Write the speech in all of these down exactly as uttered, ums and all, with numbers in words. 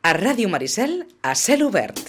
A Ràdio Maricel, a cel obert.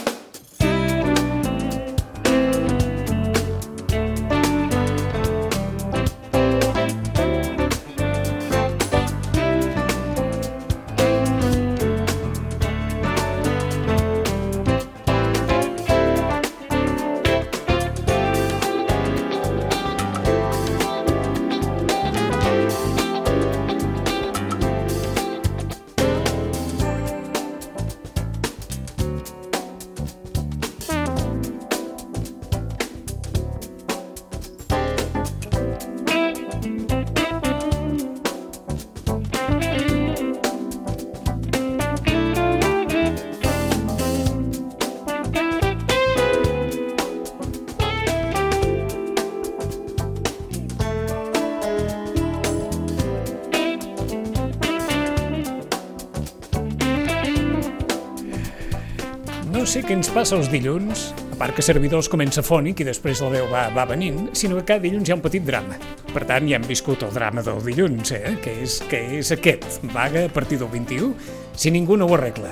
No sé què ens passa els dilluns, a part que servidors comença fònic i després la veu va, va venint, sinó que cada dilluns hi ha un petit drama. Per tant, ja hem viscut el drama del dilluns, eh? que, és, que és aquest, vaga a partir del vint-i-u, si ningú no ho arregla.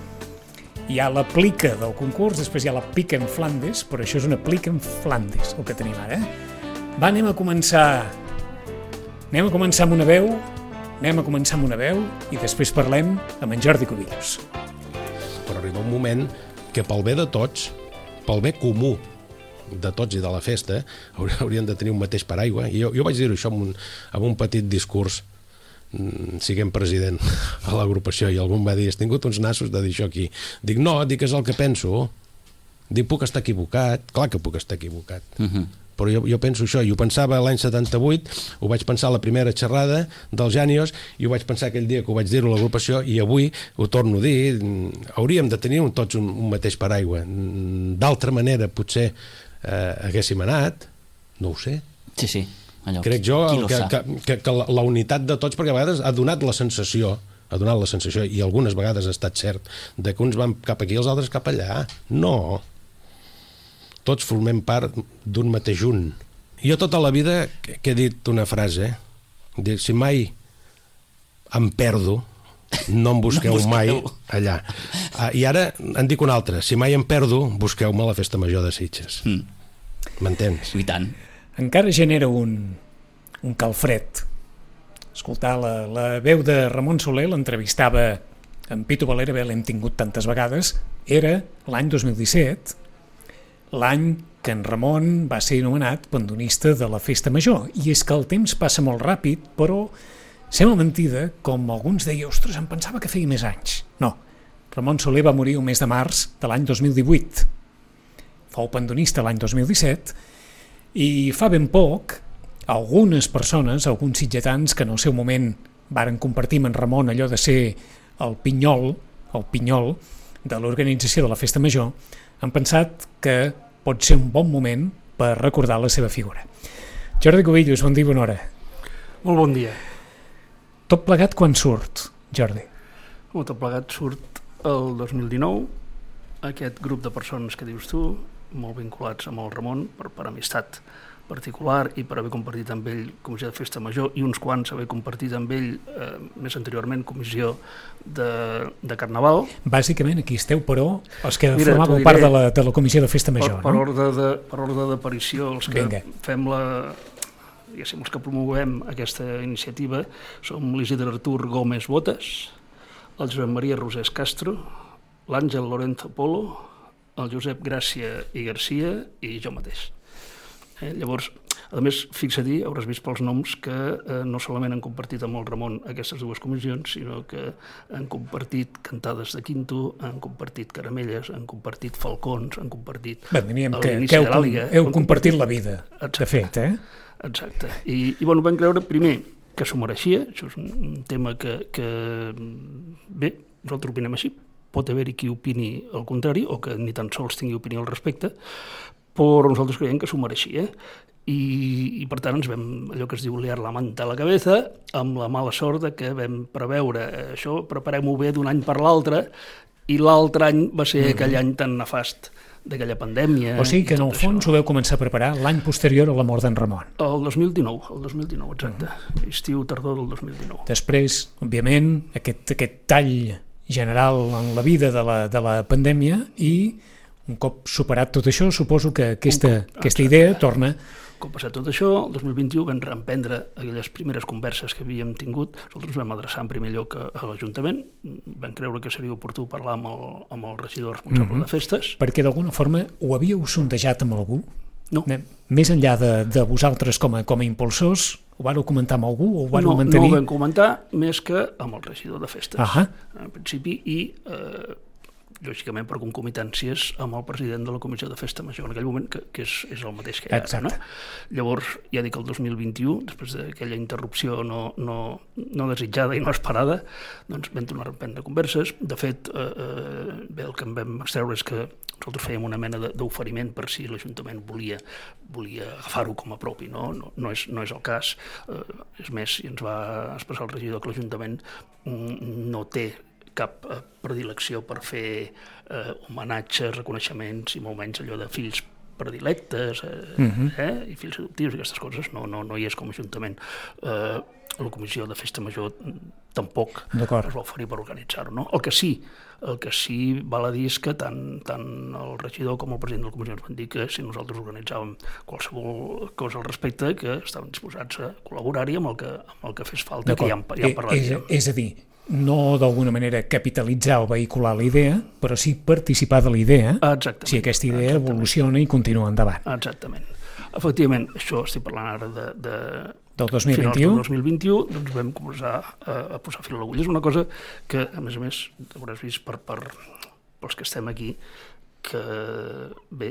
Hi ha la plica del concurs, després hi ha la pica en Flandes, però això és una plica en Flandes, el que tenim ara. Va, anem a començar... Anem a començar amb una veu, anem a començar amb una veu, i després parlem amb en Jordi Cubillos. Però arriba un moment que pel bé de tots, pel bé comú de tots i de la festa, haurien de tenir un mateix paraigua. I jo, jo vaig dir això amb un, amb un petit discurs, siguem president a l'agrupació, i algú em va dir, has tingut uns nassos de dir això aquí. Dic, no, dic, és el que penso. Dic, puc estar equivocat. Clar que puc estar equivocat. Uh-huh. Però jo, jo penso això, i ho pensava l'any setanta-vuit, ho vaig pensar a la primera xerrada dels Jànios, i ho vaig pensar aquell dia que ho vaig dir a l'agrupació, i avui ho torno a dir, hauríem de tenir un, tots un, un mateix paraigua. D'altra manera, potser eh, haguéssim anat, no ho sé. Sí, sí. Allò, crec jo que, que, que, que la, la unitat de tots, perquè a vegades ha donat la sensació, ha donat la sensació, i algunes vegades ha estat cert, de que uns van cap aquí i els altres cap allà. No. Tots formem part d'un mateix un. Jo tota la vida que, que he dit una frase, eh? Dic, si mai em perdo, no em busqueu, no busqueu. mai allà. Ah, I ara en dic una altra, si mai em perdo, busqueu-me a la Festa Major de Sitges. Mm. M'entens? I tant. Encara genera un, un calfred. Escoltar la, la veu de Ramon Soler, l'entrevistava en Pitu Valera, bé, l'hem tingut tantes vegades, era l'any dos mil disset, l'any que en Ramon va ser nomenat pandonista de la Festa Major. I és que el temps passa molt ràpid, però sembla mentida, com alguns deien, ostres, em pensava que feia més anys. No, Ramon Soler va morir el mes de març de l'any dos mil divuit. Fou pandonista l'any dos mil disset, i fa ben poc, algunes persones, alguns sitgetans que en el seu moment varen compartir amb en Ramon allò de ser el pinyol, el pinyol de l'organització de la Festa Major, han pensat que pot ser un bon moment per recordar la seva figura. Jordi Cubillos, bon dia, bona hora. Molt bon dia. Tot plegat quan surt, Jordi? Tot plegat surt el dos mil dinou, aquest grup de persones que dius tu, molt vinculats amb el Ramon per, per amistat particular i per haver compartit amb ell comissió de Festa Major, i uns quants haver compartit amb ell eh, més anteriorment comissió de, de Carnaval. Bàsicament aquí esteu, però els que Mira, formàveu part de la, de la comissió de Festa Major, per, per no? Ordre de, per ordre d'aparició, els que Vinga. fem la... diguéssim, els que promovem aquesta iniciativa som l'Isidre Artur Gómez Botes, el Josep Maria Rosés Castro, l'Àngel Lorenzo Polo, el Josep Gràcia i Garcia i jo mateix. Eh, llavors, a més, fixa-t'hi, hauràs vist pels noms que eh, no solament han compartit amb el Ramon aquestes dues comissions, sinó que han compartit cantades de quinto, han compartit caramelles, han compartit falcons, han compartit Bé, que, que heu, Liga, heu compartit, compartit la vida, exacte, de fet, eh? Exacte. I, i bueno, vam creure, primer, que s'ho mereixia, això és un tema que, que bé, nosaltres opinem així, pot haver-hi qui opini el contrari, o que ni tan sols tingui opinió al respecte, però nosaltres creiem que s'ho mereixia. I, i per tant ens vam, allò que es diu, liar la manta a la cabeza, amb la mala sort de que vam preveure això, preparem-ho bé d'un any per l'altre, i l'altre any va ser mm-hmm. aquell any tan nefast d'aquella pandèmia. O sigui que en el fons això. Ho veu començar a preparar l'any posterior a la mort d'en Ramon. El dos mil dinou, el dos mil dinou, exacte. Mm-hmm. Estiu, tardor del dos mil dinou. Després, òbviament, aquest, aquest tall general en la vida de la, de la pandèmia i un cop superat tot això, suposo que aquesta, cop, aquesta idea torna... Un cop passat tot això, el dos mil vint-i-u vam reemprendre aquelles primeres converses que havíem tingut. Nosaltres vam adreçar en primer lloc a, a l'Ajuntament, vam creure que seria oportú parlar amb el, amb el regidor responsable mm-hmm. de festes. Perquè d'alguna forma ho havíeu sondejat amb algú? No. Més enllà de, de vosaltres com a, com a impulsors, ho vàreu comentar amb algú? O ho vàreu no, mantenir? no ho vam comentar més que amb el regidor de festes, uh-huh. en principi, i... Eh, lògicament per concomitàncies amb el president de la Comissió de Festa Major en aquell moment, que, que és, és el mateix que hi ha. No? Llavors, ja dic, el dos mil vint-i-u, després d'aquella interrupció no, no, no desitjada i no esperada, doncs vam tornar a reprendre converses. De fet, eh, eh, bé, el que en vam extreure és que nosaltres fèiem una mena d'oferiment per si l'Ajuntament volia, volia agafar-ho com a propi, no? No, no, és, no és el cas. Eh, és més, i ens va expressar el regidor que l'Ajuntament no té cap predilecció per fer eh, homenatges, reconeixements i molt menys allò de fills predilectes eh, uh-huh. eh, i fills adoptius i aquestes coses, no, no, no hi és com a Ajuntament. Eh, la Comissió de Festa Major tampoc es va oferir per organitzar-ho. No? El que sí, el que sí val a dir és que tant, tant el regidor com el president de la Comissió ens van dir que si nosaltres organitzàvem qualsevol cosa al respecte, que estaven disposats a col·laborar-hi amb el que, amb el que fes falta, que ja hem, ja hem parlat. És, és a dir, no d'alguna manera capitalitzar o vehicular la idea, però sí participar de la idea, exactament, si aquesta idea exactament. evoluciona i continua endavant. Exactament. Efectivament, això estic parlant ara de, de del dos mil vint-i-u. Finals del dos mil vint-i-u, doncs vam començar a, a posar fil a l'agulla. És una cosa que, a més a més, hauràs vist per, per, pels que estem aquí, que bé,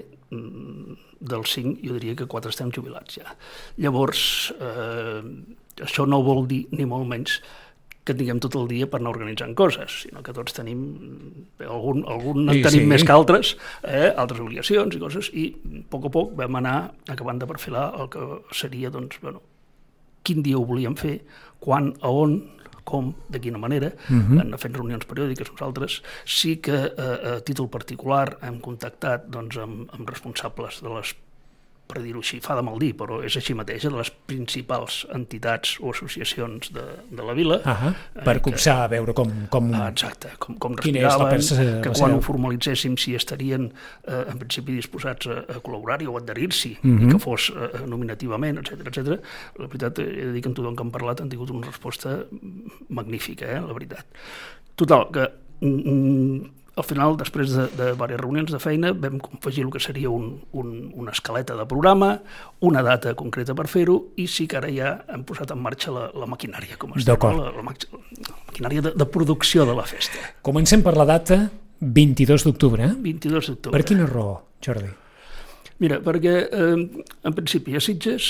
dels cinc jo diria que quatre estem jubilats ja. Llavors, eh, això no vol dir ni molt menys que tinguem tot el dia per anar organitzant coses, sinó que tots tenim, algun, algun en tenim sí. més que altres, eh, altres obligacions i coses, i a poc a poc vam anar acabant de perfilar el que seria, doncs, bueno, quin dia ho volíem fer, quan, a on, com, de quina manera, uh-huh. hem fet reunions periòdiques nosaltres. Sí que eh, a títol particular hem contactat doncs, amb, amb responsables de les, per dir-ho així, fa de mal dir, però és així mateix, de les principals entitats o associacions de, de la vila. Uh-huh. Per eh, copsar, que, a veure com... com... Ah, exacte, com, com respiraven, persa, que quan seva... ho formalitzéssim si estarien eh, en principi disposats a, a col·laborar-hi o a adherir-s'hi, uh-huh. i que fos eh, nominativament, etcètera, etcètera. La veritat, he de dir que amb tothom que hem parlat han tingut una resposta magnífica, eh, la veritat. Total, que... Mm, al final, després de, de diverses reunions de feina, vam confegir el que seria un, un, una escaleta de programa, una data concreta per fer-ho, i sí que ara ja hem posat en marxa la, la maquinària, com es diu, la, la, la maquinària de, de producció de la festa. Comencem per la data vint-i-dos d'octubre. vint-i-dos d'octubre. Per quina raó, Jordi? Mira, perquè eh, en principi a Sitges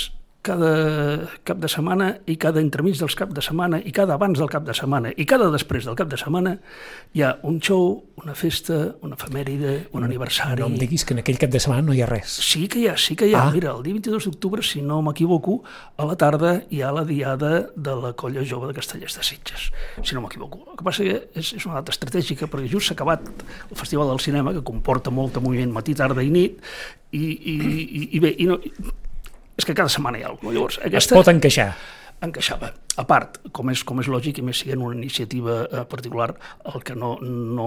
cada cap de setmana i cada entremig dels cap de setmana i cada abans del cap de setmana i cada després del cap de setmana hi ha un show, una festa, una efemèride, un aniversari... No em diguis que en aquell cap de setmana no hi ha res. Sí que hi ha, sí que hi ha. Ah. Mira, el dia vint-i-dos d'octubre, si no m'equivoco, a la tarda hi ha la diada de la Colla Jove de Castellers de Sitges, si no m'equivoco. El que passa que és, és una data estratègica perquè just s'ha acabat el Festival del Cinema, que comporta molt moviment matí, tarda i nit, i, i, i, i bé... I no, és que cada setmana hi ha alguna cosa. Llavors, aquesta... Es pot encaixar. Encaixava. A part, com és, com és lògic, i més sent una iniciativa eh, particular, el que no... no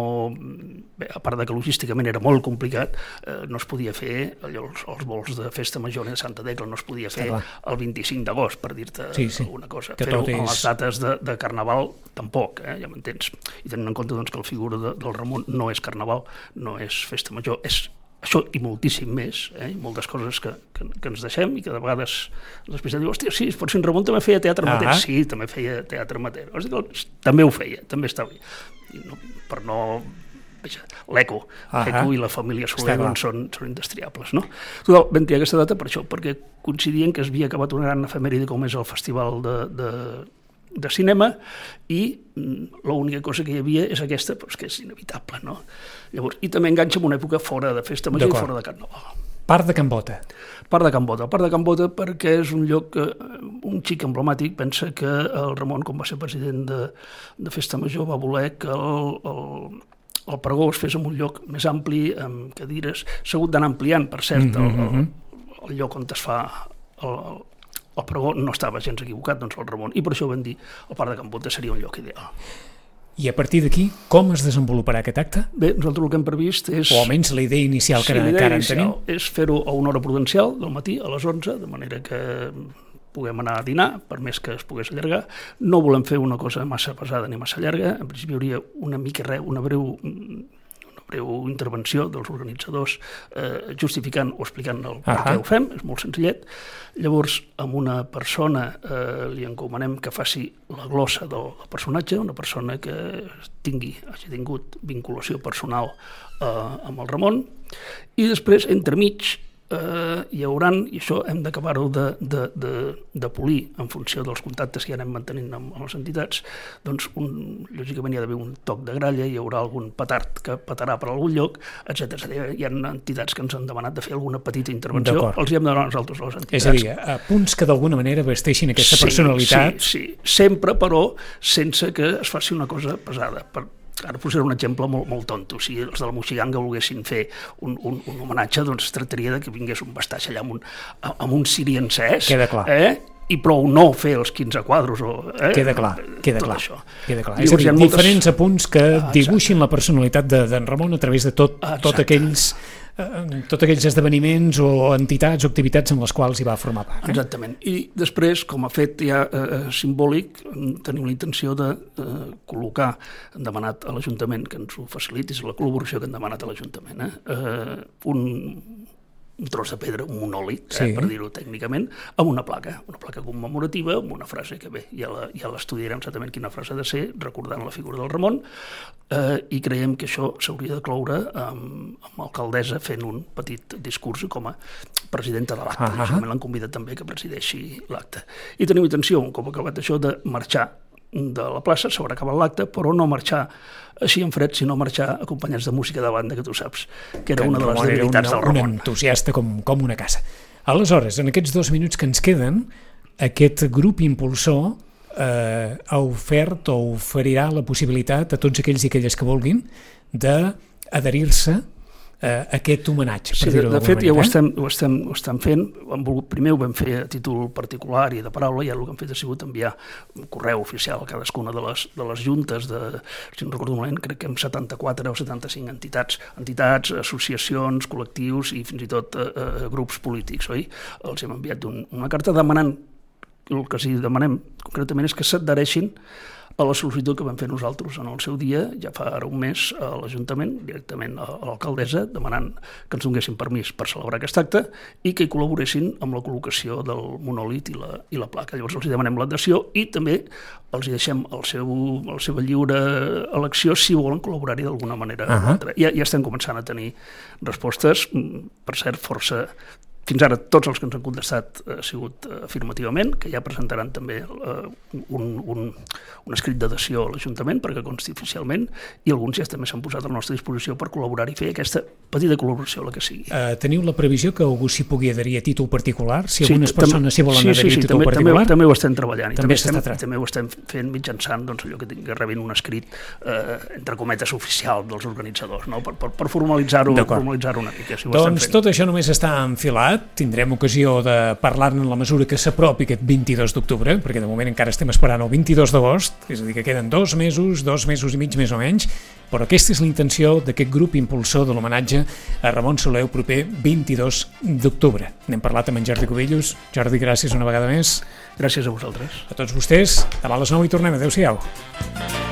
bé, a part de que logísticament era molt complicat, eh, no es podia fer, allò, els, els vols de Festa Major de Santa Tecla no es podia fer ah, el vint-i-cinc d'agost, per dir-te sí, sí. alguna cosa. Fer-ho és... a les dates de, de Carnaval, tampoc, eh, ja m'entens. I tenint en compte doncs, que la figura de, del Ramon no és Carnaval, no és Festa Major, és això i moltíssim més, eh? Moltes coses que, que, que ens deixem i que de vegades després diu, hòstia, sí, potser en Ramon també feia teatre amateur. Ah. Sí, també feia teatre amateur. També ho feia, també estava. I no, per no... l'Eco, ah, l'Eco i la família Soler doncs, són, són indestriables, no? Total, vam triar aquesta data per això, perquè coincidien que es havia acabat una gran efemèride com és el Festival de, de, de Cinema i l'única cosa que hi havia és aquesta, però és que és inevitable, no? Llavors, i també enganxa en una època fora de Festa Major i fora de Carnaval. Part de Can Bota. Part de Can Bota. Part de Can Bota perquè és un lloc, que, un xic emblemàtic, pensa que el Ramon, com va ser president de, de Festa Major, va voler que el, el, el pregó es fes en un lloc més ampli, amb cadires. S'ha hagut d'anar ampliant, per cert, el, el, el lloc on es fa el, el pregó no estava gens equivocat, doncs el Ramon, i per això vam dir el Parc de Can Bota seria un lloc ideal. I a partir d'aquí, com es desenvoluparà aquest acte? Bé, nosaltres el que hem previst és... O almenys la idea inicial que sí, encara en tenim? És fer-ho a una hora prudencial del matí, a les onze, de manera que puguem anar a dinar, per més que es pogués allargar. No volem fer una cosa massa pesada ni massa llarga. En principi hi hauria una mica res, una breu, una breu intervenció dels organitzadors eh, justificant o explicant el per què ho fem, és molt senzillet. Llavors, amb una persona eh, li encomanem que faci la glossa del personatge, una persona que tingui, hagi tingut vinculació personal eh, amb el Ramon, i després, entremig, Uh, hi hauran, i això hem d'acabar-ho de, de, de, de polir en funció dels contactes que ja anem mantenint amb, amb les entitats, doncs un, lògicament hi ha d'haver un toc de gralla, hi haurà algun petard que petarà per algun lloc, etcètera. Hi ha entitats que ens han demanat de fer alguna petita intervenció, els hi hem de donar nosaltres a les entitats. És a dir, a punts que d'alguna manera vesteixin aquesta sí, personalitat. Sí, sí, sempre, però, sense que es faci una cosa pesada. Per, Ara posaré un exemple molt, molt tonto. Si els de la Moixiganga volguessin fer un, un, un homenatge, doncs es tractaria de que vingués un bastaix allà amb un, amb un ciri encès. Queda clar. Eh? I prou no fer els quinze quadros. O, eh? Queda clar, queda Tot clar. Això. Queda clar. És a dir, moltes... diferents apunts que ah, dibuixin la personalitat d'en Ramon a través de tot, tot aquells... tots aquells esdeveniments o entitats o activitats en les quals hi va formar part. Eh? Exactament. I després, com a fet ja eh, simbòlic, tenim la intenció de eh, col·locar, hem demanat a l'Ajuntament que ens ho faciliti, és la col·laboració que hem demanat a l'Ajuntament, eh? Eh, un, un tros de pedra, un monòlit, eh, sí. per dir-ho tècnicament, amb una placa, una placa commemorativa, amb una frase que bé, ja, la, ja l'estudiarem exactament quina frase ha de ser, recordant la figura del Ramon, eh, i creiem que això s'hauria de cloure amb, amb l'alcaldessa fent un petit discurs com a presidenta de l'acte. Uh -huh. L'han convidat també que presideixi l'acte. I tenim intenció, un cop acabat això, de marxar de la plaça, s'haurà acabat l'acte, però no marxar així en fred, sinó marxar acompanyats de música de banda, que tu saps, que era que una de les debilitats del Ramon. Un entusiasta com, com una casa. Aleshores, en aquests dos minuts que ens queden, aquest grup impulsor eh, ha ofert o oferirà la possibilitat a tots aquells i aquelles que vulguin d'adherir-se a aquest homenatge. Sí, de, de fet, manera, ja ho estem, ho estem, ho estem fent. Volgut, primer ho vam fer a títol particular i de paraula, i ara el que hem fet ha sigut enviar un correu oficial a cadascuna de les, de les juntes, de, si no recordo malament, crec que amb setanta-quatre o setanta-cinc entitats, entitats, associacions, col·lectius i fins i tot eh, eh, grups polítics, oi? Els hem enviat un, una carta demanant, el que sí demanem concretament és que s'adhereixin a la sol·licitud que vam fer nosaltres en el seu dia, ja fa ara un mes, a l'Ajuntament, directament a l'alcaldessa, demanant que ens donessin permís per celebrar aquest acte i que hi col·laboressin amb la col·locació del monòlit i la, i la placa. Llavors els demanem l'adhesió i també els hi deixem el seu, la seva lliure elecció si volen col·laborar-hi d'alguna manera uh-huh. o altra. Ja, ja estem començant a tenir respostes, per cert, força... Fins ara tots els que ens han contestat ha sigut afirmativament, que ja presentaran també uh, un, un, un escrit d'adhesió a l'Ajuntament perquè consti oficialment, i alguns ja també s'han posat a la nostra disposició per col·laborar i fer aquesta petita col·laboració, la que sigui. Uh, teniu la previsió que algú s'hi pugui adherir a títol particular? Si sí, algunes persones s'hi volen sí, adherir sí, sí, a títol també, particular? També, també ho estem treballant. I també, també, estem, també ho estem fent mitjançant doncs, allò que, que rebin un escrit eh, entre cometes oficial dels organitzadors, no? per, per, per formalitzar-ho formalitzar una mica. Si doncs tot això només està enfilat. Tindrem ocasió de parlar-ne en la mesura que s'apropi aquest vint-i-dos d'octubre, perquè de moment encara estem esperant el vint-i-dos d'agost, és a dir, que queden dos mesos, dos mesos i mig més o menys, però aquesta és la intenció d'aquest grup impulsor de l'homenatge a Ramon Soler el proper vint-i-dos d'octubre. N'hem parlat amb en Jordi Cubillos. Jordi, gràcies una vegada més. Gràcies a vosaltres. A tots vostès, demà a les nou hi tornem. Adéu-siau.